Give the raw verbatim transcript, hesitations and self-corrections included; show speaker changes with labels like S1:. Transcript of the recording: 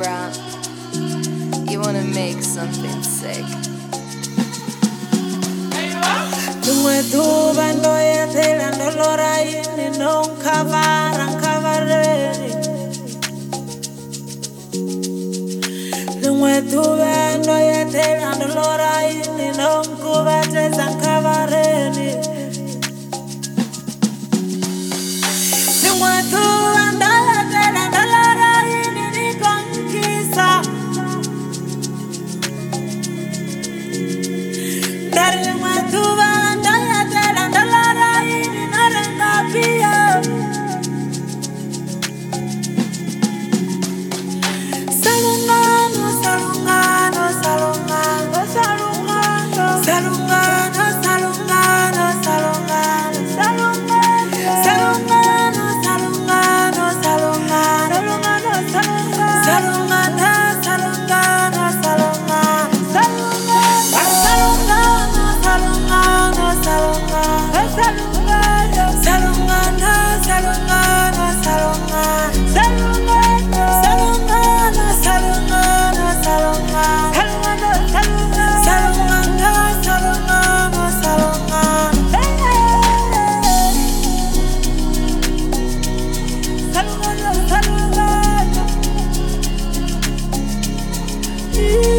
S1: Brown. You wanna make something sick.
S2: Dunque tu vendo e te lando l'ora in non cavara cavareri. Dunque tu vendo e te lando l'ora in non cuvate san cavareri. Dunque tu vendo e te lando l'ora in di conquista. Dunque tu vendo e te lando l'ora in non capia. Salungano, salungano, salungano, salungano, salungano, salungano, salungano, salungano, salungano, salungano, salungano, salungano, salungano, salungano, salungano, salungano, salungano.